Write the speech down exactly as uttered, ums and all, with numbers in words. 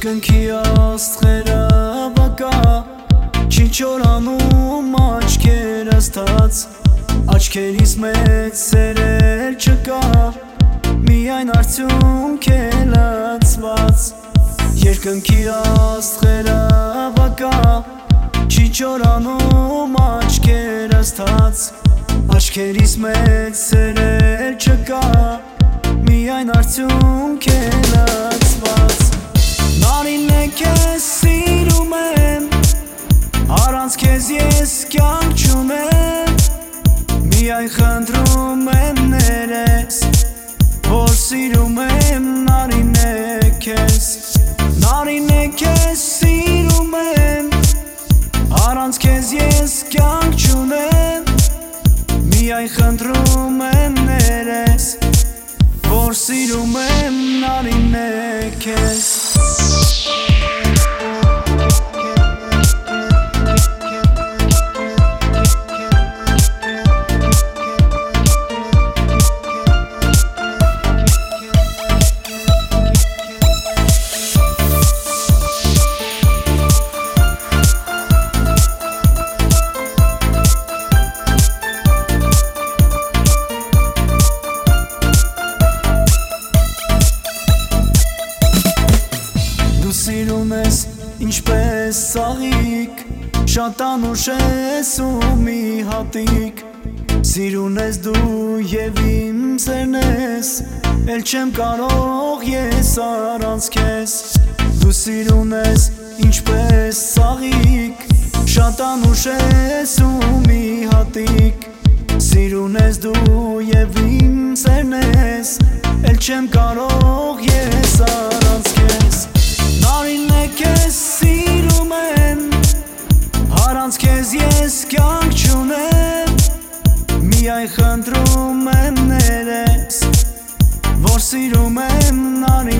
Երկնքի աստղերը բակա, չի չորանում աչքերս թաց, աչքերիս մեծ սերել չկա, միայն արդյունք է լացված։ Երկնքի աստղերը բակա, չի չորանում աչքերս թաց, աչքերիս մեծ սերել չկա, միայն արդյունք է լացված։ Նարին է քեզ սիրում եմ, առանց քեզ ես կյանք չունեմ, միայն խնդրում եմ ներես, որ սիրում եմ նարին է քեզ։ Նարին է քեզ սիրում եմ, առանց քեզ ես կյանք չունեմ, միայն խնդրում եմ ներես, որ սիրում եմ նարին է քեզ։ Սիրուն ես ինչպես ծաղիկ, շատ անուշ ես ու մի հատիկ, սիրուն ես դու և իմ սերն ես, էլ չեմ կարող ես առանց քեզ։ Դու սիրուն ես ինչպես ծաղիկ, շատ անուշ ես ու մի հատիկ, սիրուն ես դու և իմ սերն ես, էլ չեմ կարող ես առանց քեզ։ Նարին է քեզ սիրում եմ, առանց քեզ ես կյանք չունեմ, միայն խնդրում եմ ներես, որ սիրում եմ նարին